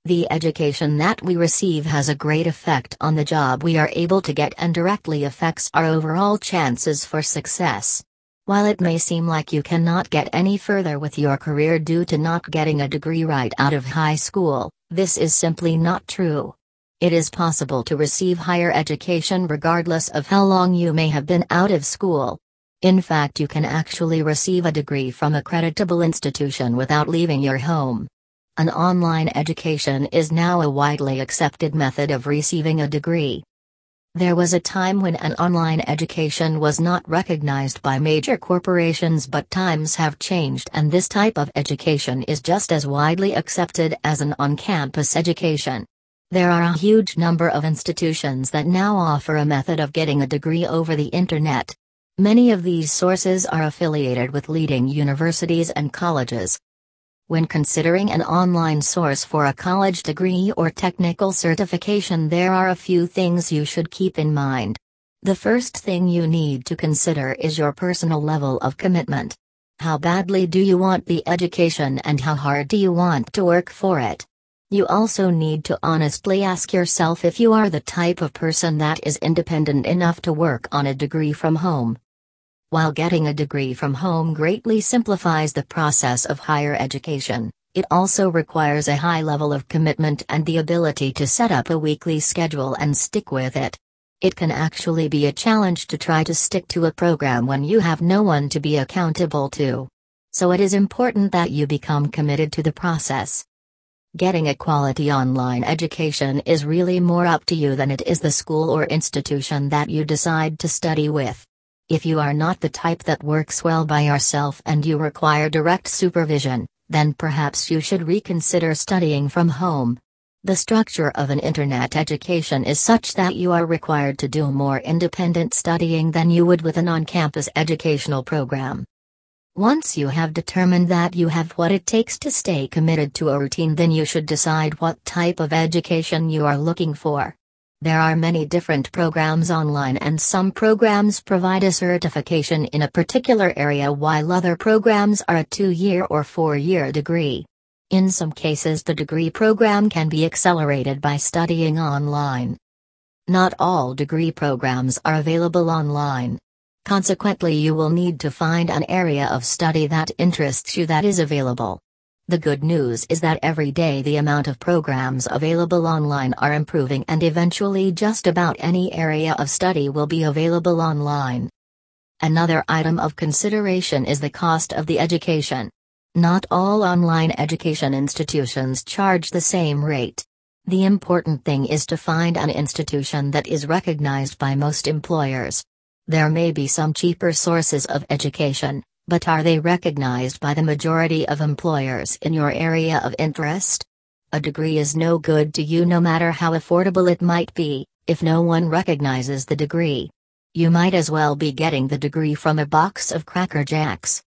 The education that we receive has a great effect on the job we are able to get and directly affects our overall chances for success. While it may seem like you cannot get any further with your career due to not getting a degree right out of high school, this is simply not true. It is possible to receive higher education regardless of how long you may have been out of school. In fact, you can actually receive a degree from a creditable institution without leaving your home. An online education is now a widely accepted method of receiving a degree. There was a time when an online education was not recognized by major corporations, but times have changed and this type of education is just as widely accepted as an on-campus education. There are a huge number of institutions that now offer a method of getting a degree over the internet. Many of these sources are affiliated with leading universities and colleges. When considering an online source for a college degree or technical certification, there are a few things you should keep in mind. The first thing you need to consider is your personal level of commitment. How badly do you want the education and how hard do you want to work for it? You also need to honestly ask yourself if you are the type of person that is independent enough to work on a degree from home. While getting a degree from home greatly simplifies the process of higher education, it also requires a high level of commitment and the ability to set up a weekly schedule and stick with it. It can actually be a challenge to try to stick to a program when you have no one to be accountable to. So it is important that you become committed to the process. Getting a quality online education is really more up to you than it is the school or institution that you decide to study with. If you are not the type that works well by yourself and you require direct supervision, then perhaps you should reconsider studying from home. The structure of an internet education is such that you are required to do more independent studying than you would with an on-campus educational program. Once you have determined that you have what it takes to stay committed to a routine, then you should decide what type of education you are looking for. There are many different programs online and some programs provide a certification in a particular area while other programs are a 2-year or 4-year degree. In some cases the degree program can be accelerated by studying online. Not all degree programs are available online. Consequently, you will need to find an area of study that interests you that is available. The good news is that every day the amount of programs available online are improving and eventually just about any area of study will be available online. Another item of consideration is the cost of the education. Not all online education institutions charge the same rate. The important thing is to find an institution that is recognized by most employers. There may be some cheaper sources of education, but are they recognized by the majority of employers in your area of interest? A degree is no good to you no matter how affordable it might be, if no one recognizes the degree. You might as well be getting the degree from a box of Cracker Jacks.